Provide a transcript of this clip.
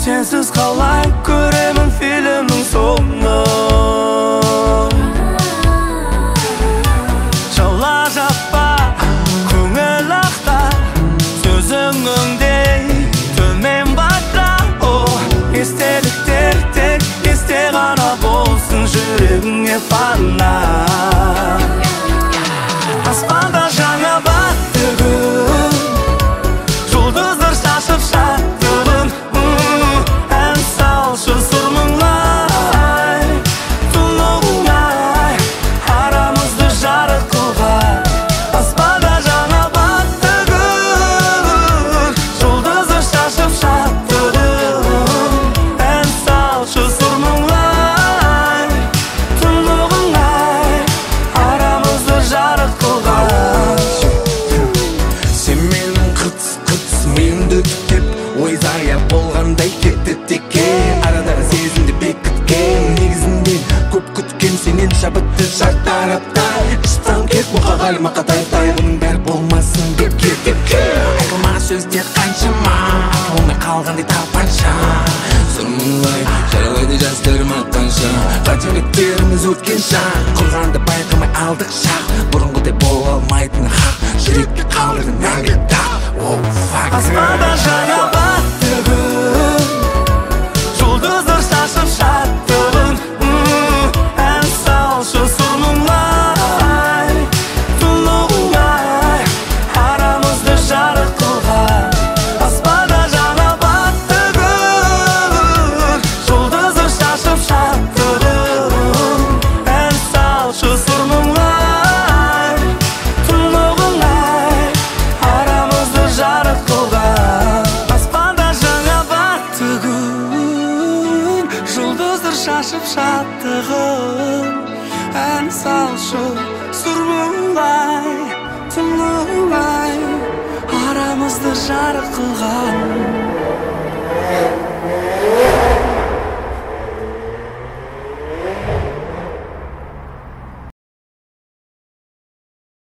Sensiz қалай көремін фильмнің соңын. Жала жаппа, көңіл ақта, сөзіңдей төмен батра. Естеліктер тек есте ғана болсын, жүрегіңе пана. Аспанда жаңа батты күн, жұлдыздар шашып шаттығын. Ән салшы сұр мұңлай, тұнығыңай, арамызды жарық қылған. Аспанда жаңа батты күн, жұлдыздар шашып шаттығын. Ән салшы сұр мұңлай, тұнығыңай, арамызды жарық қылған. Сен менің қытс миымды түптеп, ойзая болғандай кетті теке. Арадағы сезімді бекіткен, негізінде көп күткен сенен шабытты шартарапта. Іштан кет мұқа ғалима қатайтай, бұның бәрі болмасын бекке. Айтылмаған сөздер қаншама, атылмай қалғандай тапанша. Сұр мұңлай жаралайды жастарым атқанша, қателіктеріміз өткен шақ, құрғанды байқамай алдық шақ. Бұрынғыдай бола алмайтын хақ, жүрекке қалдырды мәңгі тақ. Аспанда жаңа батты күн, жұлдыздар шашып шаттығын. Ән салшы сұр мұңлай, тұнығыңай, арамызды жарық қылған. Аспанда жаңа батты күн, жұлдыздар шашып шаттығын. Ән салшы сұр мұңлай, тұнығыңай, арамызды жарық қылған. Аспанда жаңа батты күн, жұлдыздар шашып шаттығын. Ән салшы сұр мұңлай, тұнығыңай, арамызды жарық қылған.